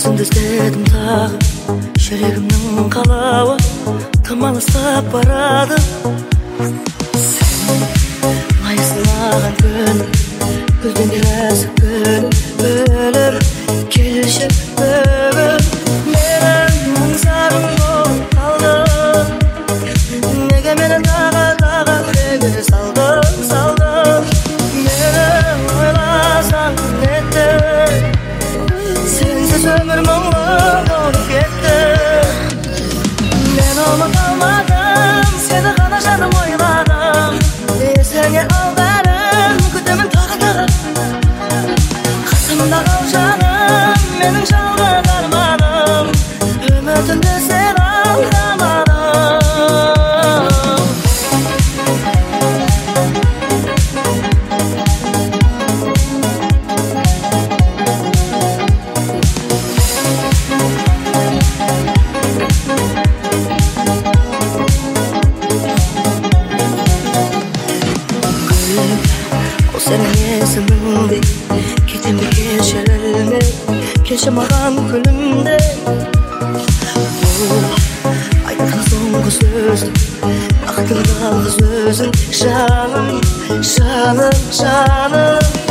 Өзіңді іздедім тағы, жүрегімнің қалауы тым алыстап барады. Сен лайсылаған күн, гүлден нәзік күн, бөліп келші бүгін. Менің аңсарым болып қалдың, неге мені тағы неге салдың? Мені ойласаң нетті, сенсіз өмір мұңлы болып кетті. Мен ұмыта алмадым, сені ғана жаным ойладым. Есіңе ал бәрін, күтемін тағы. Қасымда қал жаным, менің жалғыз арманым. Үмітімді сен алдамадың. Senin есіміңде кетемді кешірілме, келші маған күлімде. Бұл айтқан соңғы сөзді бақтың жалғыз өзің, жаным.